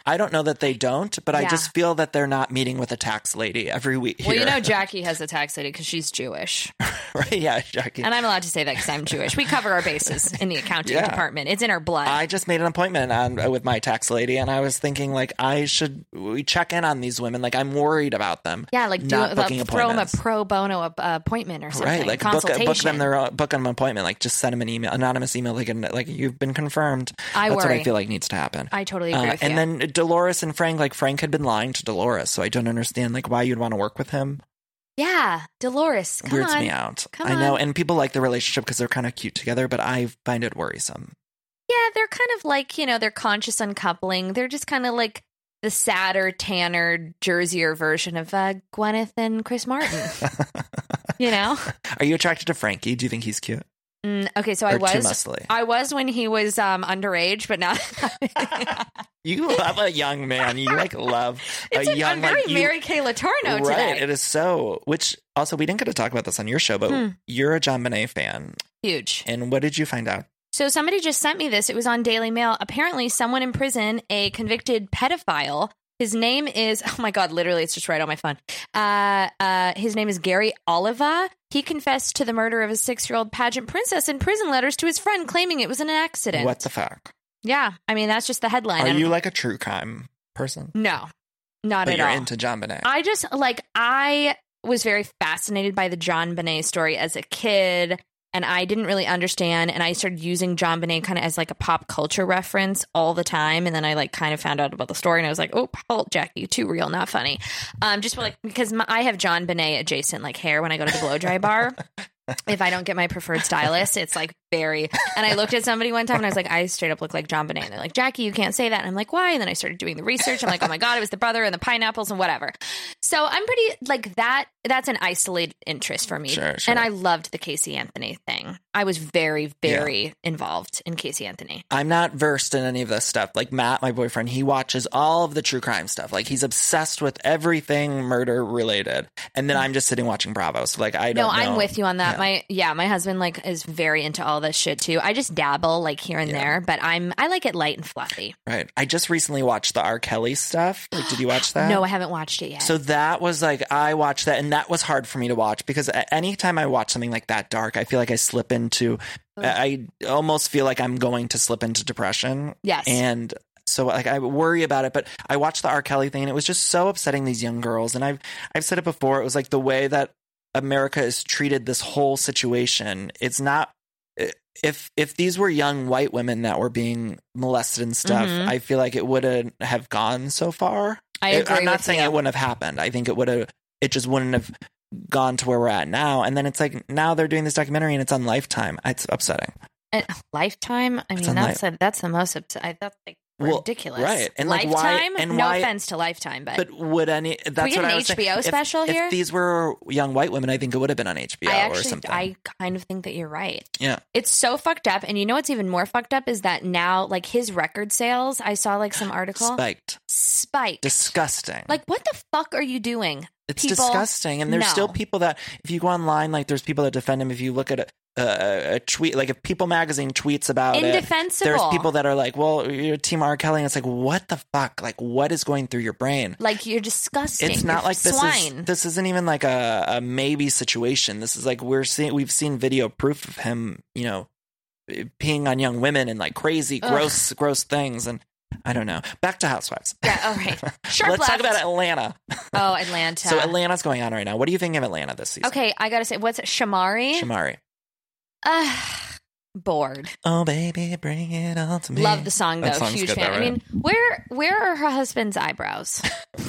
I don't know that they don't, but I
Yeah.
just feel that they're not meeting with a tax lady every week here.
Well, you know, Jackie has a tax lady because she's Jewish.
Right? Yeah, Jackie.
And I'm allowed to say that because I'm Jewish. We cover our bases in the accounting
Yeah.
department. It's in our blood.
I just made an appointment on with my tax lady, and I was thinking, like, I should we check in on these women. Like, I'm worried about them.
yeah, like do,
not
uh,
booking
throw them a
appointments.
pro bono uh, appointment or something.
Right, like book,
consultation.
book them their book them an appointment. Like, just send them an email, anonymous email. Like, like you've been confirmed.
I
That's
worry.
what I feel like needs to happen.
I totally agree
Uh,
with
and
you.
then Dolores and Frank, like Frank had been lying to Dolores, so I don't understand like why you'd want to work with him.
Yeah, Dolores, come
Weirds
on.
me out.
Come
I know,
on.
and people like the relationship because they're kind of cute together, but I find it worrisome.
Yeah, they're kind of like, you know, they're conscious uncoupling. They're just kind of like the sadder, tanner, Jerseyer version of uh, Gwyneth and Chris Martin. You know?
Are you attracted to Frankie? Do you think he's cute?
Mm, okay, so I
Or too
was
muscly?
I was when he was um, underage, but now
You love a young man. You like love
it's
a
an,
young
I'm very
like, you,
Mary Kay Letourneau
right.
today.
It is so. Which also we didn't get to talk about this on your show, but
Hmm.
you're a John Bonet fan,
Huge.
and what did you find out?
So somebody just sent me this. It was on Daily Mail. Apparently, someone in prison, a convicted pedophile. His name is, oh my God, literally, it's just right on my phone. Uh, uh, his name is Gary Oliva. He confessed to the murder of a six-year-old pageant princess in prison letters to his friend, claiming it was an accident.
What the fuck?
Yeah, I mean, that's just the headline.
Are
And-
you like a true crime person?
No, not
But
at
you're
all.
into John Bonet.
I just, like, I was very fascinated by the John Bonet story as a kid. And I didn't really understand. And I started using John Bonet kind of as like a pop culture reference all the time. And then I like kind of found out about the story and I was like, oh, halt, Jackie, too real, not funny. Um, just like because my, I have John Bonet adjacent like hair when I go to the blow dry bar. If I don't get my preferred stylist, it's like very. And I looked at somebody one time and I was like, I straight up look like John Bonet. And they're like, Jackie, you can't say that. And I'm like, why? And then I started doing the research. I'm like, oh my God, it was the brother and the pineapples and whatever. So I'm pretty like that. That's an isolated interest for me.
Sure, sure.
And I loved the Casey Anthony thing. I was very, very involved in Casey Anthony.
I'm not versed in any of this stuff. Like Matt, my boyfriend, he watches all of the true crime stuff. Like he's obsessed with everything murder related. And then I'm just sitting watching Bravo. So like I don't
No, I'm
know.
with you on that.
Yeah.
My yeah, my husband like is very into all this shit too. I just dabble like here and
Yeah.
there, but I'm I like it light and fluffy.
Right. I just recently watched the R. Kelly stuff. Like, did you watch that?
No, I haven't watched it yet.
So that was like, I watched that and that was hard for me to watch because a- anytime I watch something like that dark, I feel like I slip into, I I almost feel like I'm going to slip into depression.
Yes.
And so like I worry about it, but I watched the R. Kelly thing and it was just so upsetting, these young girls. And I've, I've said it before. It was like the way that America has treated this whole situation. It's not, if, if these were young white women that were being molested and stuff,
Mhm.
I feel like it wouldn't have gone so far.
I
It-
agree
I'm not
with
saying
you.
it wouldn't have happened. I think it would have, it just wouldn't have gone to where we're at now. And then it's like, now they're doing this documentary and it's on Lifetime. It's upsetting.
And Lifetime. I
It's
mean,
on
that's a, that's the most upset. I, that's like
Well,
ridiculous,
right. And, like, why-
Lifetime.
and
no
why-
offense to Lifetime, but,
But would any, that's
we get
what
an
I was
H B O
saying. If-
special
if,
here?
these were young white women, I think it would have been on H B O
I
or
actually
something.
I kind of think that you're right.
yeah.
It's so fucked up. And you know what's even more fucked up is that now, like his record sales, I saw like some article
Spiked.
spiked.
Disgusting.
Like, what the fuck are you doing?
It's
people-
disgusting. And there's
No.
still people that, if you go online, like there's people that defend him. If you look at a, a, a tweet, like if People Magazine tweets about it,
Indefensible.
there's people that are like, well, you're Team R. Kelly. And it's like, what the fuck? Like, what is going through your brain?
Like, you're disgusting.
It's not
You're
like this
swine.
is this isn't even like a, a maybe situation. This is like we're seeing we've seen video proof of him, you know, peeing on young women and like crazy,
Ugh.
gross, gross things. And I don't know. Back to Housewives.
Yeah, all right. Sharp
Let's talk
left.
about Atlanta.
Oh, Atlanta.
So Atlanta's going on right now. What do you think of Atlanta this season?
Okay, I gotta say, what's it? Shamari?
Shamari.
Uh, bored.
Oh baby, bring it on to me.
Love the song though.
That song's
Huge
good,
fan.
though,
I
right?
mean, where where are her husband's eyebrows?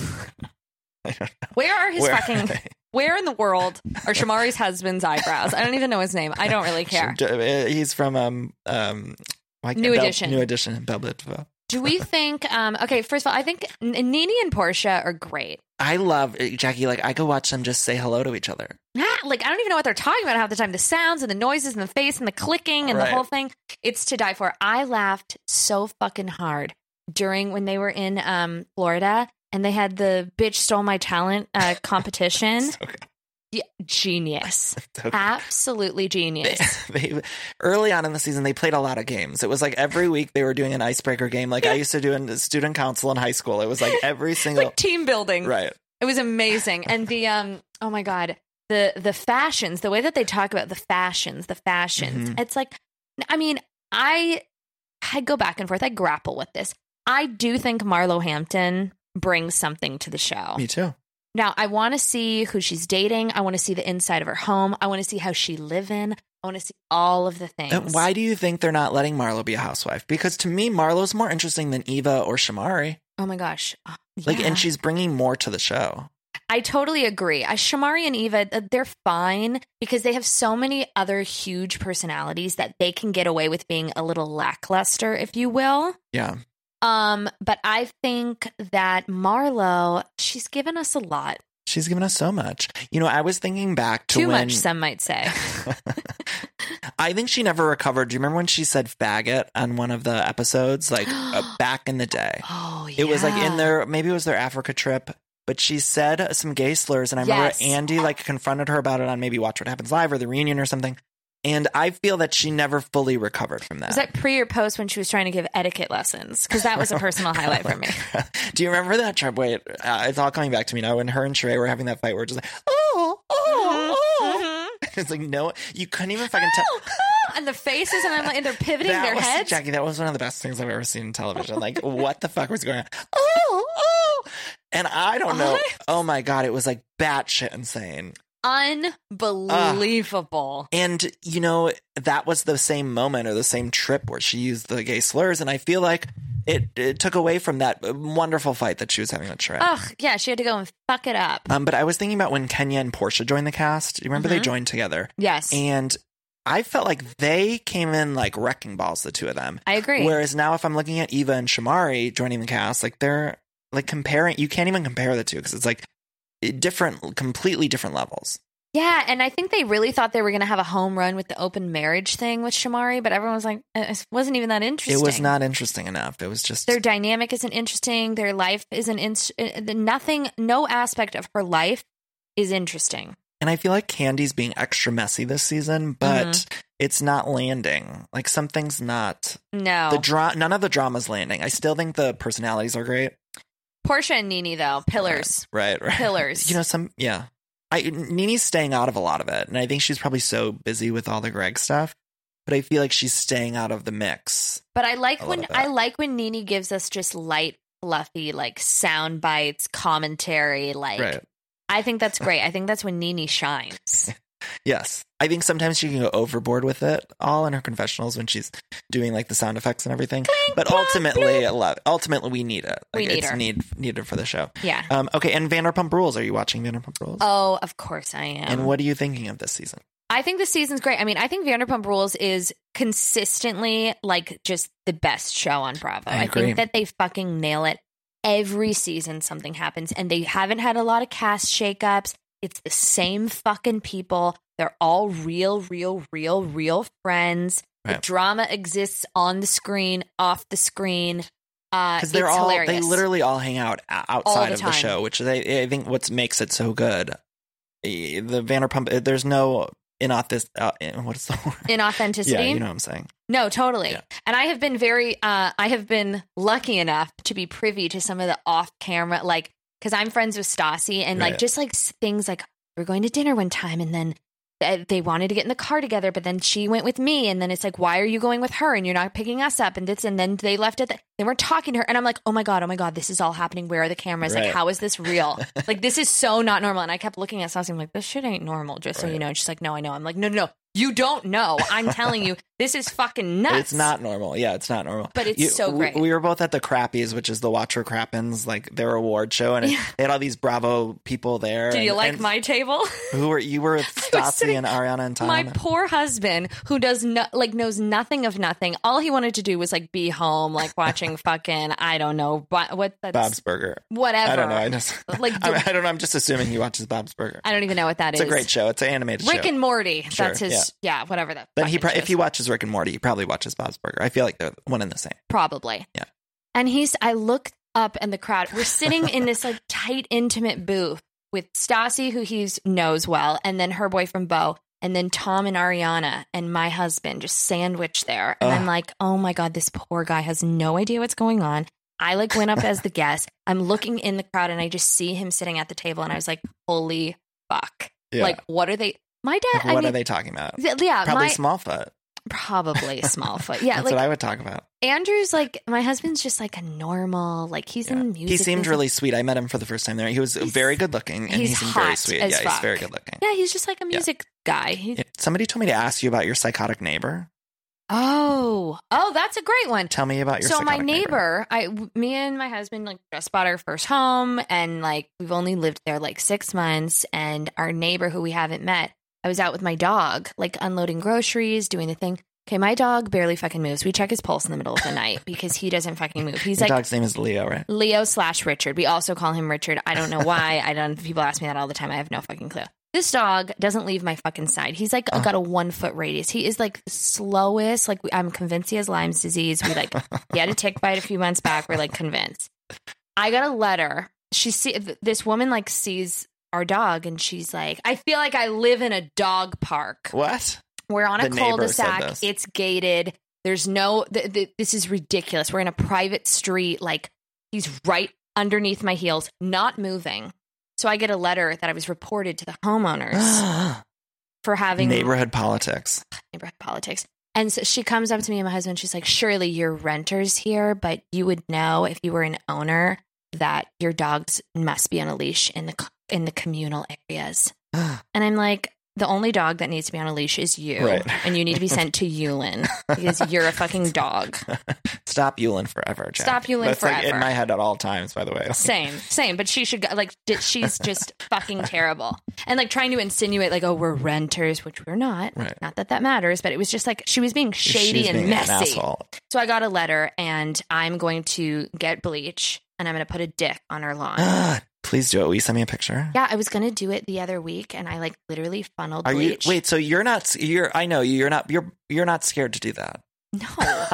I don't know.
Where are his
Where are
fucking?
they?
Where in the world are Shamari's husband's eyebrows? I don't even know his name. I don't really care.
He's from um um why can't
New
Bel-
Edition.
New Edition in Belle Biv DeVoe.
Do we think? Um, okay, first of all, I think N- Nene and Portia are great.
I love Jackie. Like I could watch them just say hello to each other.
Ah, like I don't even know what they're talking about half the time. The sounds and the noises and the face and the clicking and
Right.
the whole thing. It's to die for. I laughed so fucking hard during when they were in um, Florida and they had the bitch stole my talent uh, competition.
So good.
Yeah, genius.
So-
Absolutely genius.
they, early on in the season, they played a lot of games. It was like every week they were doing an icebreaker game, like I used to do in student council in high school. It was like every single
Like team building.
right.
It was amazing. And the um oh my god, the the fashions, the way that they talk about the fashions, the fashions.
Mhm.
It's like, I mean, I I go back and forth. I grapple with this. I do think Marlo Hampton brings something to the show.
Me too.
Now, I want to see who she's dating. I want to see the inside of her home. I want to see how she live in. I want to see all of the things.
And why do you think they're not letting Marlo be a housewife? Because to me, Marlo's more interesting than Eva or Shamari.
Oh my gosh. Oh,
Like,
yeah.
and she's bringing more to the show.
I totally agree. I, Shamari and Eva, uh, they're fine because they have so many other huge personalities that they can get away with being a little lackluster, if you will.
Yeah.
Um, but I think that Marlo, she's given us a lot.
She's given us so much. You know, I was thinking back to
Too
when...
much, some might say.
I think she never recovered. Do you remember when she said faggot on one of the episodes? Like, uh, back in the day.
Oh, yeah.
It was like in their... Maybe it was their Africa trip. But she said some gay slurs. And I remember
Yes.
Andy, like, confronted her about it on maybe Watch What Happens Live or The Reunion or something. And I feel that she never fully recovered from that.
Was that pre or post when she was trying to give etiquette lessons? Because that was a personal highlight for me.
Do you remember that trip? Wait, uh, it's all coming back to me now. When her and Sheree were having that fight, where it's just like, oh, oh, oh. It's like, no, you couldn't even fucking tell.
And the faces, and I'm like, and they're pivoting
That
their
was,
heads.
Jackie, that was one of the best things I've ever seen in television. Like, what the fuck was going on? Oh, oh. And I don't know. Oh my God, it was like batshit insane.
Unbelievable.
And, you know, that was the same moment or the same trip where she used the gay slurs. And I feel like it, it took away from that wonderful fight that she was having with Shrek.
Ugh, yeah, she had to go and fuck it up.
Um, but I was thinking about when Kenya and Portia joined the cast. You remember
Mhm.
they joined together?
Yes.
And I felt like they came in like wrecking balls, the two of them.
I agree.
Whereas now if I'm looking at Eva and Shamari joining the cast, like they're like comparing, you can't even compare the two because it's like different, completely different levels.
Yeah, and I think they really thought they were going to have a home run with the open marriage thing with Shamari, but everyone was like, it wasn't even that interesting.
It was not interesting enough. It was just...
Their dynamic isn't interesting. Their life isn't... In- nothing, no aspect of her life is interesting.
And I feel like Candy's being extra messy this season, but
Mhm.
it's not landing. Like something's not...
No.
The dra- None of the drama's landing. I still think the personalities are great.
Portia and Nene, though, pillars.
Right, right.
Pillars.
You know, some... Yeah. I, Nene's staying out of a lot of it, and I think she's probably so busy with all the Greg stuff. But I feel like she's staying out of the mix.
But I like
a
when
little bit.
I like when Nene gives us just light, fluffy, like sound bites, commentary. Like
Right.
I think that's great. I think that's when Nene shines.
Yes. I think sometimes she can go overboard with it all in her confessionals when she's doing like the sound effects and everything. But ultimately, I love, ultimately we need it.
We
Like,
need
it's
her.
need needed for the show.
Yeah.
Um, okay, and Vanderpump Rules. Are you watching Vanderpump Rules?
Oh, of course I am.
And what are you thinking of this season?
I think this season's great. I mean, I think Vanderpump Rules is consistently like just the best show on Bravo.
I
I,
agree.
think that they fucking nail it. Every season something happens, and they haven't had a lot of cast shakeups. It's the same fucking people. They're all real, real, real, real friends.
Right.
The drama exists on the screen, off the screen. Uh,
Because they're
it's
all
hilarious.
they literally all hang out o-
All
outside
the
of the
time.
show, which they, I think what makes it so good. Eh, The Vanderpump, eh, there's no inauthentic. Uh, in- what is the word?
inauthenticity.
Yeah, you know what I'm saying.
No, totally.
Yeah.
And I have been very, uh, I have been lucky enough to be privy to some of the off camera, like, because I'm friends with Stassi, and like
Right.
just like s- things like we're going to dinner one time, and then th- they wanted to get in the car together, but then she went with me, and then it's like, why are you going with her and you're not picking us up? And this, and then they left it. They weren't talking to her, and I'm like, oh my god, oh my god, this is all happening. Where are the cameras?
Right.
Like, how is this real? Like, this is so not normal. And I kept looking at Stassi, I'm like, this shit ain't normal. Just so
Right.
you know. And she's like, no, I know. I'm like, no, no, no. You don't know. I'm telling you, this is fucking nuts.
It's not normal. Yeah, it's not normal.
But it's so
we-
great.
We, were both at the Crappies, which is the Watcher Crappens, like their award show, and it,
Yeah.
they had all these Bravo people there.
Did you
and-
like
and
my table?
Who were you? Were with Stassi
sitting-
and Ariana and Tom.
My poor husband, who does not like knows nothing of nothing. All he wanted to do was like be home, like watching fucking I don't know what what that's
Bob's Burger.
whatever.
I don't know. I just
Like,
I, I don't know. I'm just assuming he watches Bob's Burger.
I don't even know what that
It's
is.
a great show. It's an animated
Rick
show.
and Morty.
Sure,
That's his. Yeah, whatever that.
Then he,
fucking
pro-
shit
if
is.
he watches Rick and Morty, he probably watches Bob's Burger. I feel like they're one and the same.
Probably.
Yeah.
And he's. I looked up in the crowd. We're sitting in this like tight, intimate booth with Stassi, who he knows well, and then her boyfriend Beau, and then Tom and Ariana and my husband just sandwiched there. And
Ugh.
I'm like, oh my God, this poor guy has no idea what's going on. I like went up as the guest. I'm looking in the crowd and I just see him sitting at the table and I was like, holy fuck.
Yeah.
Like, what are they? My dad.
Like,
I
what
mean,
are they talking about?
Yeah.
Probably
my,
Smallfoot.
Probably Smallfoot. Yeah.
That's
like,
what I would talk about.
Andrew's like, my husband's just like a normal, like he's
Yeah.
in music.
He seemed
business.
really sweet. I met him for the first time there. He was
He's-
very good looking and he
he's
seemed very
hot
sweet.
as
Yeah, he's
fuck.
very good looking.
Yeah, he's just like a music guy. He,
Yeah. Somebody told me to ask you about your psychotic neighbor.
Oh, oh, that's a great one.
Tell me about your
So my
psychotic neighbor.
neighbor, I, w- me and my husband like just bought our first home, and like we've only lived there like six months. And our neighbor, who we haven't met, I was out with my dog, like unloading groceries, doing the thing. Okay, my dog barely fucking moves. We check his pulse in the middle of the night because he doesn't fucking move. He's
Your
like
dog's name is Leo, right?
Leo slash Richard. We also call him Richard. I don't know why. I don't. People ask me that all the time. I have no fucking clue. This dog doesn't leave my fucking side. He's like
Oh.
got a one foot radius. He is like the slowest. Like I'm convinced he has Lyme's disease. We like he had a tick bite a few months back. We're like convinced. I got a letter. She see this woman like sees our dog and she's like, I feel like I live in a dog park.
What?
We're on a
The neighbor
cul-de-sac.
said this.
It's gated. There's no. Th- th- this is ridiculous. We're in a private street. Like he's right underneath my heels, not moving. So I get a letter that I was reported to the homeowners for having
Neighborhood politics.
neighborhood politics. And so she comes up to me and my husband. She's like, "Surely you're renters here, but you would know if you were an owner that your dogs must be on a leash in the co- in the communal areas." And I'm like, the only dog that needs to be on a leash is you.
Right.
And you need to be sent to Yulin because you're a fucking dog.
Stop Yulin forever, Jack.
Stop Yulin
That's like in
forever.
my head at all times, by the way.
Same, same. But she should go, like, di- she's just fucking terrible. And like trying to insinuate like, oh, we're renters, which we're not.
Right.
Not that that matters, but it was just like she was being shady
She's
and
being an
messy.
asshole.
So I got a letter and I'm going to get bleach and I'm going to put a dick on her lawn.
Please do it. Will you send me a picture?
Yeah, I was going to do it the other week and I like literally funneled
Are
bleach.
you? Wait. So you're not? You're. I know you're not. You're. You're not scared to do that.
No.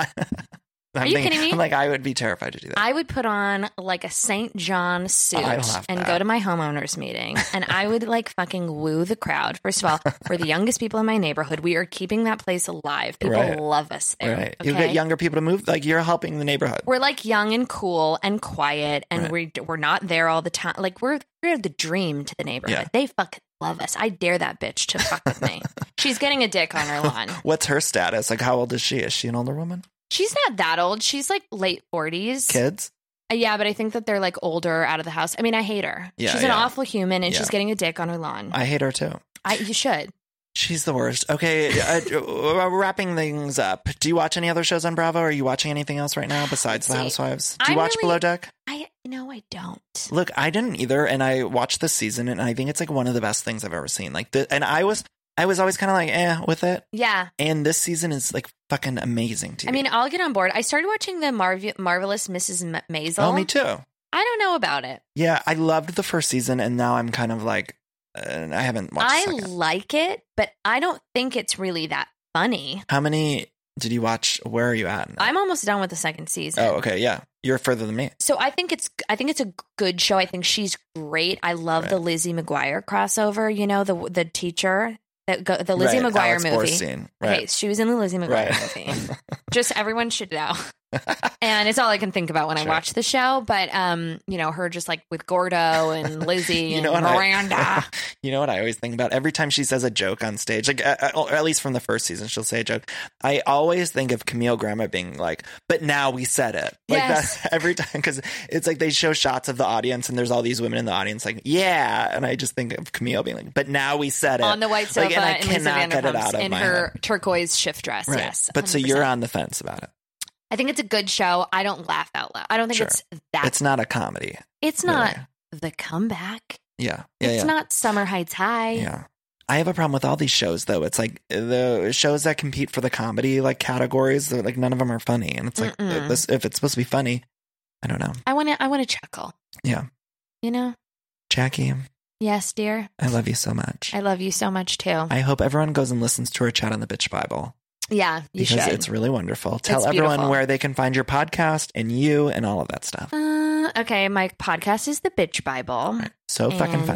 I'm
Are you
thinking-
kidding me?
I'm like, I would be terrified to do that.
I would put on like a Saint John suit
I don't have
and
that.
go to my homeowners meeting and I would like fucking woo the crowd. First of all, we're the youngest people in my neighborhood. We are keeping that place alive. People
Right.
love us there.
right. You
okay?
get younger people to move. Like you're helping the neighborhood.
We're like young and cool and quiet and
Right.
we we're not there all the time. Like we're we're the dream to the neighborhood.
Yeah.
They fucking love us. I dare that bitch to fuck with me. She's getting a dick on her lawn.
What's her status? Like, how old is she? Is she an older woman?
She's not that old. She's like late forties.
Kids?
Uh, Yeah, but I think that they're like older out of the house. I mean, I hate her.
Yeah,
she's an
yeah.
awful human and
Yeah.
she's getting a dick on her lawn. I,
I hate her too.
you should.
She's the worst. Okay, uh, wrapping things up. Do you watch any other shows on Bravo? Are you watching anything else right now besides The
Let's see.
Housewives? Do you
I'm
watch
really-
Below Deck?
I no, I don't.
Look, I didn't either, and I watched this season, and I think it's like one of the best things I've ever seen. Like, the, and I was, I was always kind of like, eh, with it.
Yeah.
And this season is like fucking amazing T V.
I mean, I'll get on board. I started watching the Marv- Marvelous Missus M- Maisel.
oh, me too.
I don't know about it.
Yeah, I loved the first season, and now I'm kind of like, uh, I haven't watched.
I
the second.
like it, but I don't think it's really that funny.
How many did you watch? Where are you at?
I'm almost done with the second season.
Oh, okay, yeah, you're further than me.
So I think it's I think it's a good show. I think she's great. I love
Right.
the Lizzie McGuire crossover. You know, the the teacher that go, the Lizzie
Right,
McGuire
Alex
movie.
Borstein, right.
Okay, she was in the Lizzie McGuire
Right.
movie. Just everyone should know. And it's all I can think about when
Sure.
I watch the show. But um, you know, her just like with Gordo and Lizzie
You
and
know what I-
Miranda.
You know what I always think about? Every time she says a joke on stage, like uh, or at least from the first season, she'll say a joke. I always think of Camille Gramma being like, "But now we said it." Like
Yes.
that every time, because it's like they show shots of the audience, and there's all these women in the audience, like, "Yeah," and I just think of Camille being like, "But now we said it."
On the white sofa
like, and I
and Lisa
cannot get it
Vanderpump
out of
in
my
her
head.
turquoise shift dress.
Right.
Yes.
But so
one hundred
you're
percent.
on the fence about it.
I think it's a good show. I don't laugh out loud. I don't think
Sure.
it's that.
It's not a comedy.
It's not
really.
The Comeback.
Yeah. Yeah.
It's
yeah.
not Summer Heights High.
Yeah. I have a problem with all these shows though. It's like the shows that compete for the comedy like categories, they're, like none of them are funny. And it's like
Mm-mm.
this, if it's supposed to be funny, I don't know.
I want to. I want to chuckle.
Yeah.
You know.
Jackie,
Yes, dear.
I love you so much.
I love you so much too.
I hope everyone goes and listens to our chat on the Bitch Bible
yeah, you
because
should.
it's really wonderful. Tell
It's
everyone
beautiful.
where they can find your podcast and you and all of that stuff.
Uh, okay, my podcast is the Bitch Bible.
So fucking
And
funny.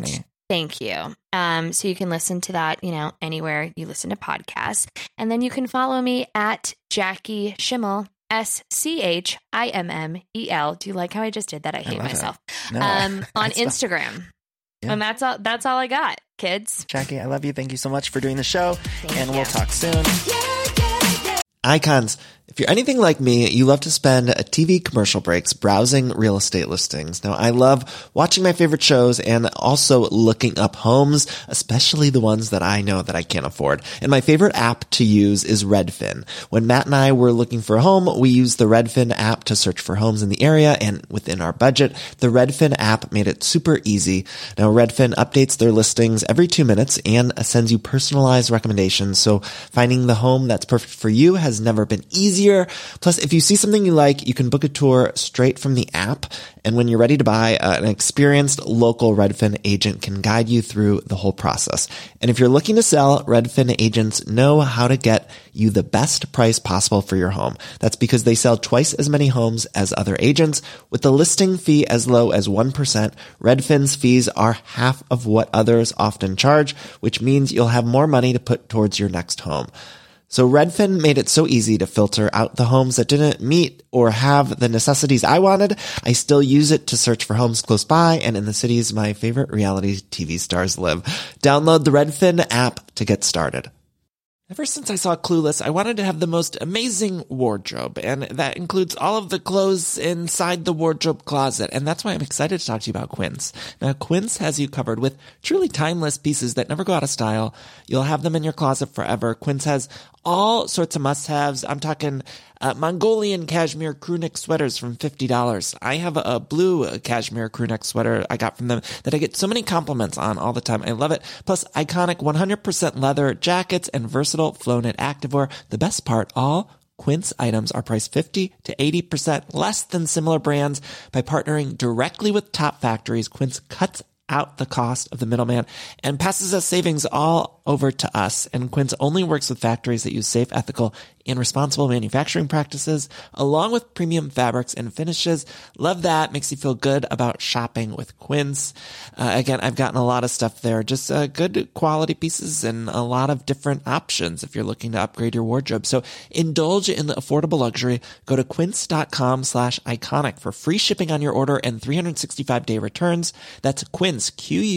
Thank you. Um, so you can listen to that, you know, anywhere you listen to podcasts. And then you can follow me at Jackie Schimmel, S C H I M M E L. Do you like how I just did that? I hate I myself.
No,
um, on Instagram. Yeah. And that's all, that's all I got, kids.
Jackie, I love you. Thank you so much for doing the show.
Thank
and
you.
We'll talk soon. Yeah, yeah, yeah. Icons. If you're anything like me, you love to spend T V commercial breaks browsing real estate listings. Now, I love watching my favorite shows and also looking up homes, especially the ones that I know that I can't afford. And my favorite app to use is Redfin. When Matt and I were looking for a home, we used the Redfin app to search for homes in the area and within our budget. The Redfin app made it super easy. Now, Redfin updates their listings every two minutes and sends you personalized recommendations. So finding the home that's perfect for you has never been easier. Plus, if you see something you like, you can book a tour straight from the app. And when you're ready to buy, uh, an experienced local Redfin agent can guide you through the whole process. And if you're looking to sell, Redfin agents know how to get you the best price possible for your home. That's because they sell twice as many homes as other agents. With the listing fee as low as one percent, Redfin's fees are half of what others often charge, which means you'll have more money to put towards your next home. So Redfin made it so easy to filter out the homes that didn't meet or have the necessities I wanted. I still use it to search for homes close by and in the cities my favorite reality T V stars live. Download the Redfin app to get started. Ever since I saw Clueless, I wanted to have the most amazing wardrobe, and that includes all of the clothes inside the wardrobe closet, and that's why I'm excited to talk to you about Quince. Now, Quince has you covered with truly timeless pieces that never go out of style. You'll have them in your closet forever. Quince has all sorts of must-haves. I'm talking uh, Mongolian cashmere crewneck sweaters from fifty dollars. I have a, a blue cashmere crewneck sweater I got from them that I get so many compliments on all the time. I love it. Plus, iconic one hundred percent leather jackets and versatile flow-knit activewear. The best part, all Quince items are priced fifty to eighty percent less than similar brands. By partnering directly with top factories, Quince cuts out the cost of the middleman and passes us savings all over to us. And Quince only works with factories that use safe, ethical, and responsible manufacturing practices, along with premium fabrics and finishes. Love that. Makes you feel good about shopping with Quince. Uh, again, I've gotten a lot of stuff there, just uh, good quality pieces and a lot of different options if you're looking to upgrade your wardrobe. So indulge in the affordable luxury. Go to quince.com slash iconic for free shipping on your order and three hundred sixty-five day returns. That's Quince,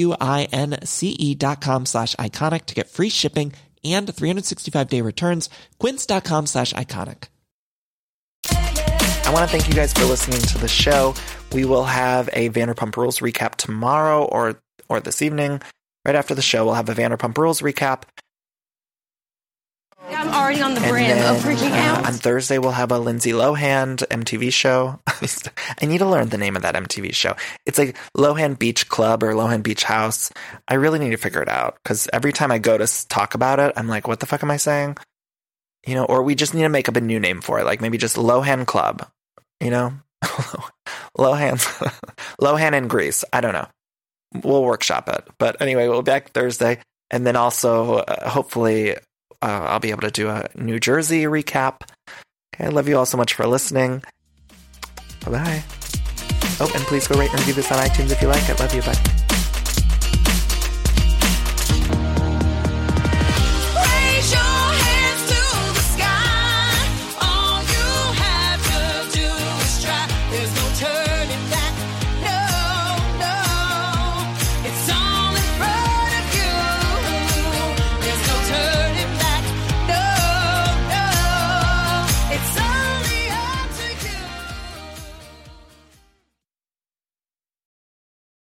Q-U-I-N-C-E dot com slash iconic to get free shipping and three hundred sixty-five day returns. Quince.com slash iconic. I want to thank you guys for listening to the show. We will have a Vanderpump Rules recap tomorrow or or this evening. Right after the show, we'll have a Vanderpump Rules recap.
I'm already on the
And
brim
then,
of freaking
uh,
out.
On Thursday, we'll have a Lindsay Lohan M T V show. I need to learn the name of that M T V show. It's like Lohan Beach Club or Lohan Beach House. I really need to figure it out because every time I go to s- talk about it, I'm like, what the fuck am I saying? You know, or we just need to make up a new name for it. Like maybe just Lohan Club, you know? Lohan, Lohan in Greece. I don't know. We'll workshop it. But anyway, we'll be back Thursday. And then also, uh, hopefully, Uh, I'll be able to do a New Jersey recap. Okay, I love you all so much for listening. Bye-bye. Oh, and please go rate and review this on iTunes if you like it. Love you. Bye.